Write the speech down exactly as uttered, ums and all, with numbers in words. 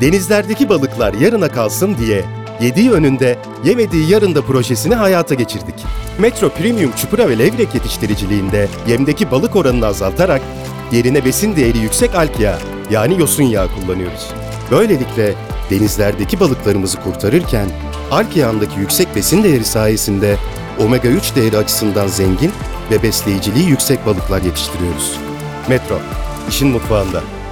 Denizlerdeki balıklar yarına kalsın diye yediği önünde, yemediği yarında projesini hayata geçirdik. Metro Premium çupra ve levrek yetiştiriciliğinde yemdeki balık oranını azaltarak yerine besin değeri yüksek alg yağı yani yosun yağı kullanıyoruz. Böylelikle denizlerdeki balıklarımızı kurtarırken alg yağındaki yüksek besin değeri sayesinde omega üç değeri açısından zengin ve besleyiciliği yüksek balıklar yetiştiriyoruz. Metro, işin mutfağında.